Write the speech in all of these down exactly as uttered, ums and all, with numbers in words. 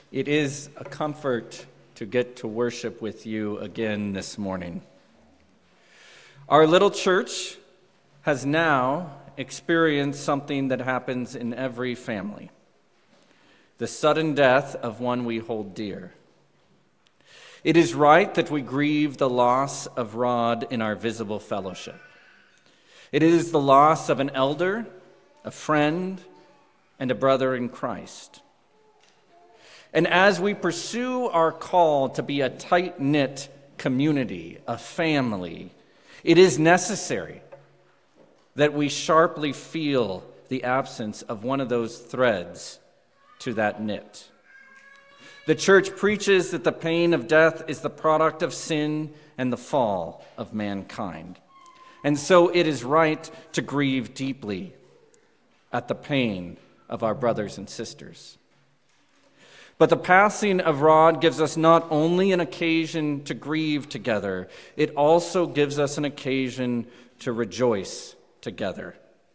It is a comfort to get to worship with you again this morning. Our little church has now experienced something that happens in every family: the sudden death of one we hold dear. It is right that we grieve the loss of Rod in our visible fellowship. It is the loss of an elder, a friend, and a brother in Christ. And as we pursue our call to be a tight-knit community, a family, it is necessary that we sharply feel the absence of one of those threads to that knit. The church preaches that the pain of death is the product of sin and the fall of mankind. And so it is right to grieve deeply at the pain of our brothers and sisters. But the passing of Rod gives us not only an occasion to grieve together, it also gives us an occasion to rejoice together.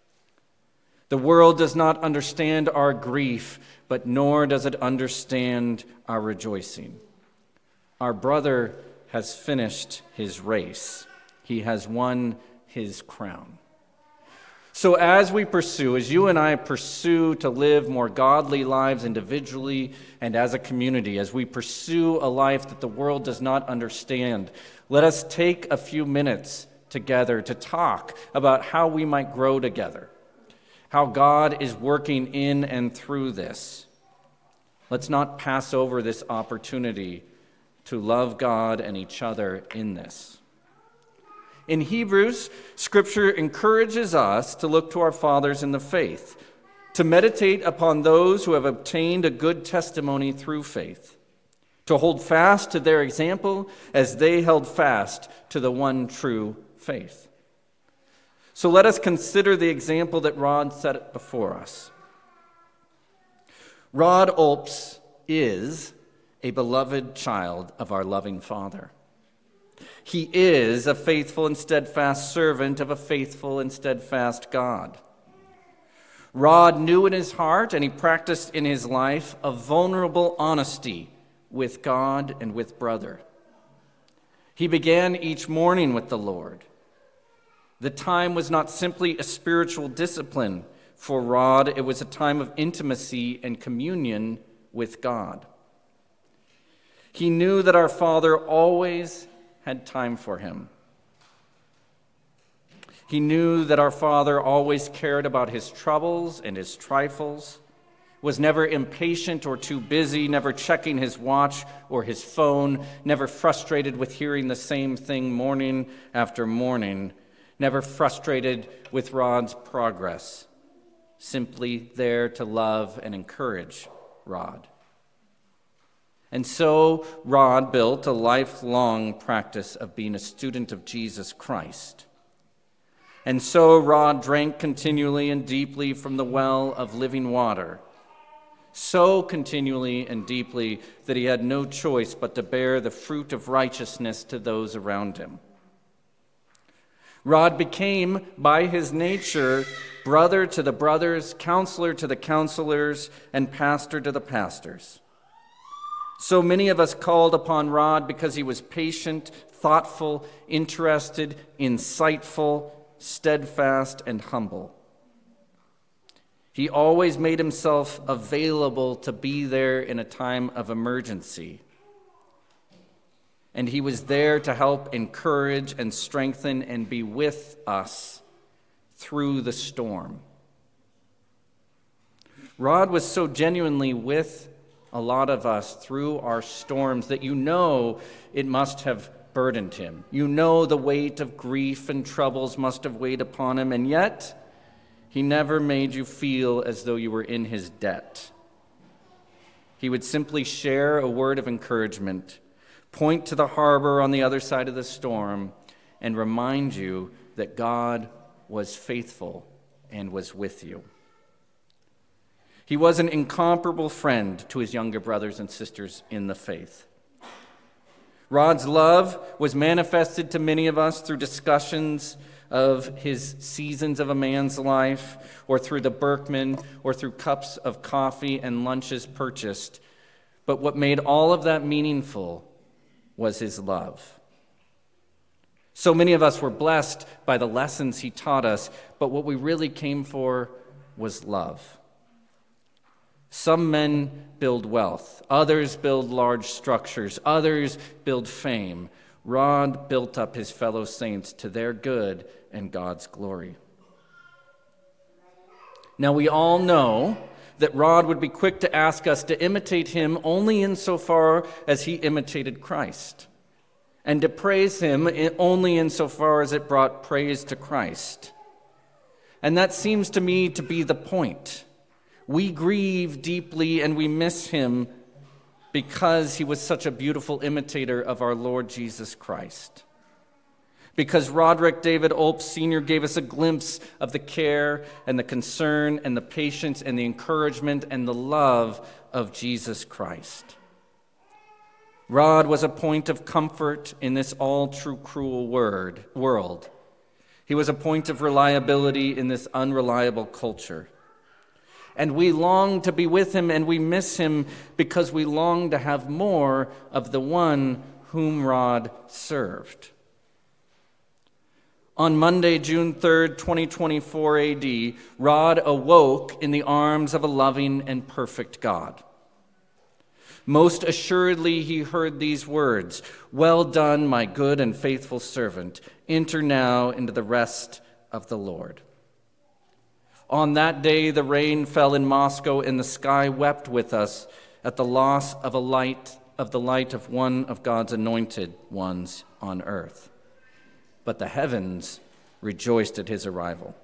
The world does not understand our grief, but nor does it understand our rejoicing. Our brother has finished his race. He has won his crown. So as we pursue, as you and I pursue to live more godly lives individually and as a community, as we pursue a life that the world does not understand, let us take a few minutes together to talk about how we might grow together, how God is working in and through this. Let's not pass over this opportunity to love God and each other in this. In Hebrews, Scripture encourages us to look to our fathers in the faith, to meditate upon those who have obtained a good testimony through faith, to hold fast to their example as they held fast to the one true faith. So let us consider the example that Rod set before us. Rod Olps is a beloved child of our loving Father. He is a faithful and steadfast servant of a faithful and steadfast God. Rod knew in his heart, and he practiced in his life, a vulnerable honesty with God and with brother. He began each morning with the Lord. The time was not simply a spiritual discipline for Rod, it was a time of intimacy and communion with God. He knew that our Father always had time for him. He knew that our Father always cared about his troubles and his trifles, was never impatient or too busy, never checking his watch or his phone, never frustrated with hearing the same thing morning after morning, never frustrated with Rod's progress, simply there to love and encourage Rod. And so Rod built a lifelong practice of being a student of Jesus Christ. And so Rod drank continually and deeply from the well of living water, so continually and deeply that he had no choice but to bear the fruit of righteousness to those around him. Rod became, by his nature, brother to the brothers, counselor to the counselors, and pastor to the pastors. So many of us called upon Rod because he was patient, thoughtful, interested, insightful, steadfast, and humble. He always made himself available to be there in a time of emergency. And he was there to help encourage and strengthen and be with us through the storm. Rod was so genuinely with a lot of us through our storms that you know it must have burdened him. You know the weight of grief and troubles must have weighed upon him, and yet he never made you feel as though you were in his debt. He would simply share a word of encouragement, point to the harbor on the other side of the storm, and remind you that God was faithful and was with you. He was an incomparable friend to his younger brothers and sisters in the faith. Rod's love was manifested to many of us through discussions of his seasons of a man's life, or through the Berkman, or through cups of coffee and lunches purchased. But what made all of that meaningful was his love. So many of us were blessed by the lessons he taught us, but what we really came for was love. Some men build wealth, others build large structures, others build fame. Rod built up his fellow saints to their good and God's glory. Now we all know that Rod would be quick to ask us to imitate him only insofar as he imitated Christ, and to praise him only insofar as it brought praise to Christ. And that seems to me to be the point. We grieve deeply and we miss him because he was such a beautiful imitator of our Lord Jesus Christ. Because Roderick David Olp Senior gave us a glimpse of the care and the concern and the patience and the encouragement and the love of Jesus Christ. Rod was a point of comfort in this all-too cruel word, world. He was a point of reliability in this unreliable culture. And we long to be with him, and we miss him because we long to have more of the one whom Rod served. On Monday, June third, twenty twenty-four A D, Rod awoke in the arms of a loving and perfect God. Most assuredly, he heard these words, "Well done, my good and faithful servant. Enter now into the rest of the Lord." On that day, the rain fell in Moscow, and the sky wept with us at the loss of a light of the light of one of God's anointed ones on earth. But the heavens rejoiced at his arrival.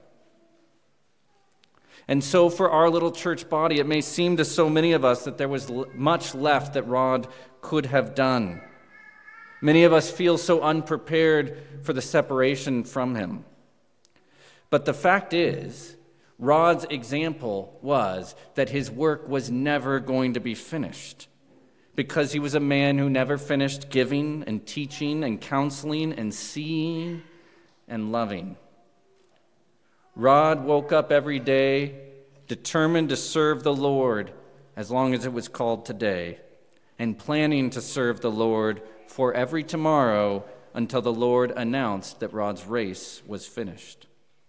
And so for our little church body, it may seem to so many of us that there was much left that Rod could have done. Many of us feel so unprepared for the separation from him. But the fact is, Rod's example was that his work was never going to be finished, because he was a man who never finished giving and teaching and counseling and seeing and loving. Rod woke up every day determined to serve the Lord as long as it was called today, and planning to serve the Lord for every tomorrow until the Lord announced that Rod's race was finished.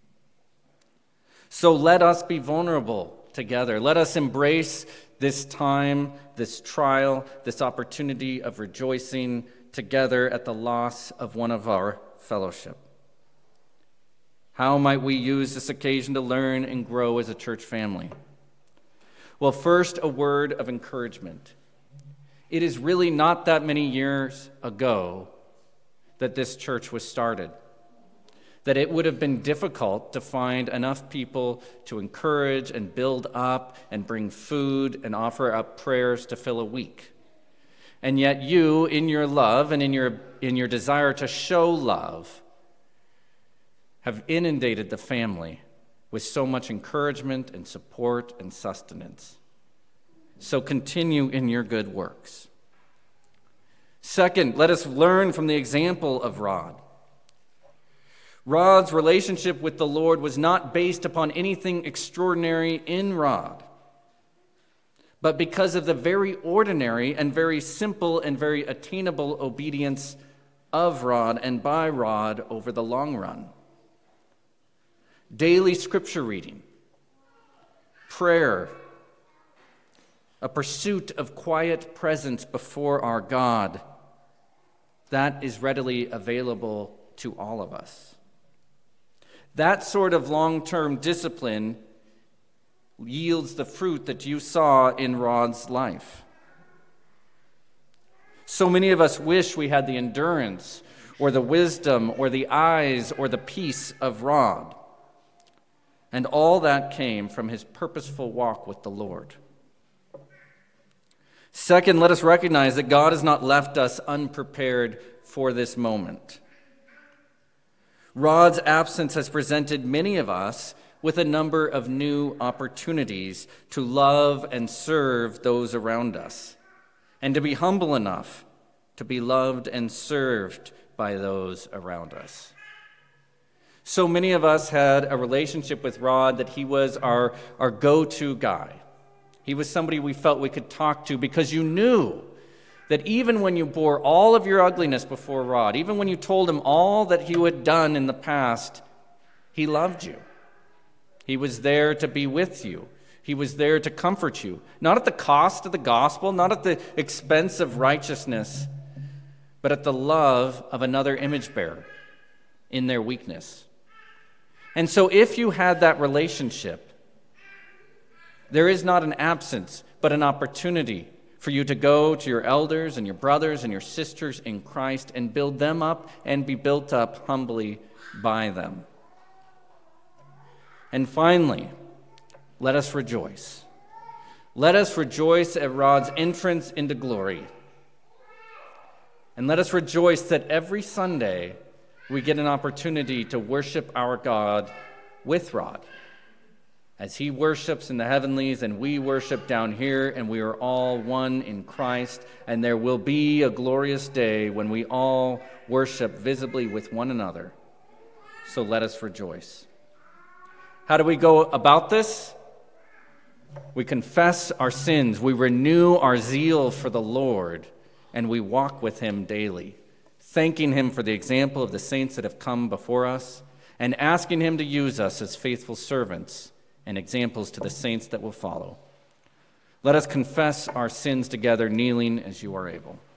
So let us be vulnerable together. Let us embrace this time, this trial, this opportunity of rejoicing together at the loss of one of our fellowship. How might we use this occasion to learn and grow as a church family? Well, first, a word of encouragement. It is really not that many years ago that this church was started, that it would have been difficult to find enough people to encourage and build up and bring food and offer up prayers to fill a week. And yet you, in your love and in your, in your desire to show love, have inundated the family with so much encouragement and support and sustenance. So continue in your good works. Second, let us learn from the example of Rod. Rod's relationship with the Lord was not based upon anything extraordinary in Rod, but because of the very ordinary and very simple and very attainable obedience of Rod and by Rod over the long run. Daily scripture reading, prayer, a pursuit of quiet presence before our God, that is readily available to all of us. That sort of long-term discipline yields the fruit that you saw in Rod's life. So many of us wish we had the endurance or the wisdom or the eyes or the peace of Rod. And all that came from his purposeful walk with the Lord. Second, let us recognize that God has not left us unprepared for this moment. Rod's absence has presented many of us with a number of new opportunities to love and serve those around us, and to be humble enough to be loved and served by those around us. So many of us had a relationship with Rod that he was our, our go-to guy. He was somebody we felt we could talk to because you knew that even when you bore all of your ugliness before Rod, even when you told him all that you had done in the past, he loved you. He was there to be with you. He was there to comfort you, not at the cost of the gospel, not at the expense of righteousness, but at the love of another image bearer in their weakness. And so if you had that relationship, there is not an absence, but an opportunity for you to go to your elders and your brothers and your sisters in Christ and build them up and be built up humbly by them. And finally, let us rejoice. Let us rejoice at Rod's entrance into glory. And let us rejoice that every Sunday we get an opportunity to worship our God with Rod, as he worships in the heavenlies and we worship down here, and we are all one in Christ, and there will be a glorious day when we all worship visibly with one another. So let us rejoice. How do we go about this? We confess our sins, we renew our zeal for the Lord, and we walk with him daily, thanking him for the example of the saints that have come before us, and asking him to use us as faithful servants and examples to the saints that will follow. Let us confess our sins together, kneeling as you are able.